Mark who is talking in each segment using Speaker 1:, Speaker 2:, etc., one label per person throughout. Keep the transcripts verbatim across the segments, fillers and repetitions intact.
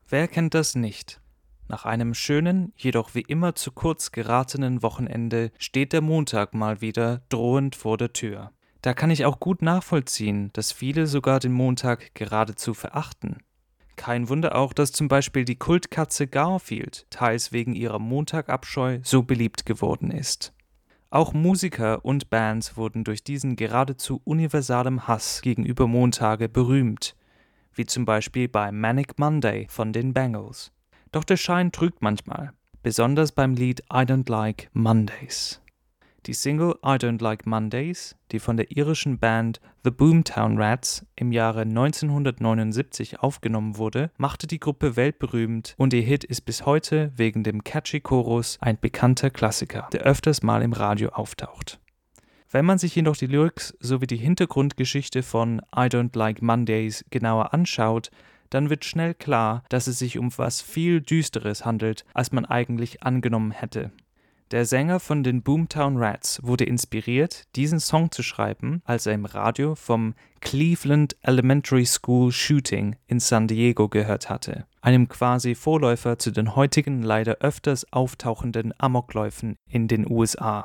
Speaker 1: Wer kennt das nicht? Nach einem schönen, jedoch wie immer zu kurz geratenen Wochenende steht der Montag mal wieder drohend vor der Tür. Da kann ich auch gut nachvollziehen, dass viele sogar den Montag geradezu verachten. Kein Wunder auch, dass zum Beispiel die Kultkatze Garfield, teils wegen ihrer Montagabscheu, so beliebt geworden ist. Auch Musiker und Bands wurden durch diesen geradezu universalen Hass gegenüber Montage berühmt, wie zum Beispiel bei Manic Monday von den Bangles. Doch der Schein trügt manchmal, besonders beim Lied I Don't Like Mondays. Die Single I Don't Like Mondays, die von der irischen Band The Boomtown Rats im Jahre neunzehnhundertneunundsiebzig aufgenommen wurde, machte die Gruppe weltberühmt und ihr Hit ist bis heute wegen dem catchy Chorus ein bekannter Klassiker, der öfters mal im Radio auftaucht. Wenn man sich jedoch die Lyrics sowie die Hintergrundgeschichte von I Don't Like Mondays genauer anschaut, dann wird schnell klar, dass es sich um was viel Düsteres handelt, als man eigentlich angenommen hätte. Der Sänger von den Boomtown Rats wurde inspiriert, diesen Song zu schreiben, als er im Radio vom Cleveland Elementary School Shooting in San Diego gehört hatte, einem quasi Vorläufer zu den heutigen leider öfters auftauchenden Amokläufen in den U S A.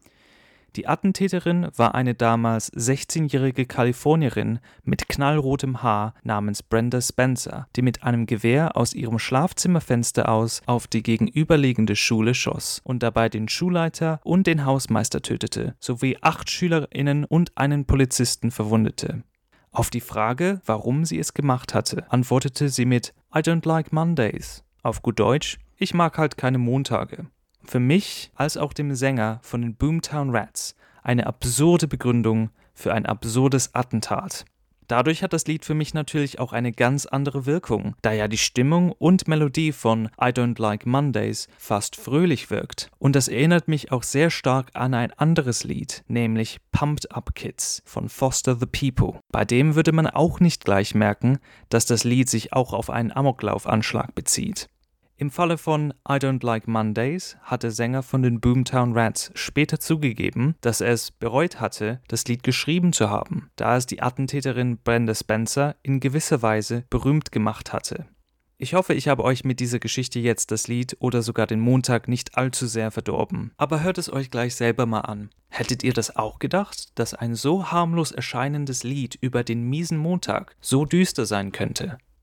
Speaker 1: Die Attentäterin war eine damals sechzehnjährige Kalifornierin mit knallrotem Haar namens Brenda Spencer, die mit einem Gewehr aus ihrem Schlafzimmerfenster aus auf die gegenüberliegende Schule schoss und dabei den Schulleiter und den Hausmeister tötete, sowie acht SchülerInnen und einen Polizisten verwundete. Auf die Frage, warum sie es gemacht hatte, antwortete sie mit I don't like Mondays. Auf gut Deutsch, ich mag halt keine Montage. Für mich, als auch dem Sänger von den Boomtown Rats, eine absurde Begründung für ein absurdes Attentat. Dadurch hat das Lied für mich natürlich auch eine ganz andere Wirkung, da ja die Stimmung und Melodie von I Don't Like Mondays fast fröhlich wirkt. Und das erinnert mich auch sehr stark an ein anderes Lied, nämlich Pumped Up Kids von Foster the People. Bei dem würde man auch nicht gleich merken, dass das Lied sich auch auf einen Amoklaufanschlag bezieht. Im Falle von I Don't Like Mondays hat der Sänger von den Boomtown Rats später zugegeben, dass er es bereut hatte, das Lied geschrieben zu haben, da es die Attentäterin Brenda Spencer in gewisser Weise berühmt gemacht hatte. Ich hoffe, ich habe euch mit dieser Geschichte jetzt das Lied oder sogar den Montag nicht allzu sehr verdorben. Aber hört es euch gleich selber mal an. Hättet ihr das auch gedacht, dass ein so harmlos erscheinendes Lied über den miesen Montag so düster sein könnte?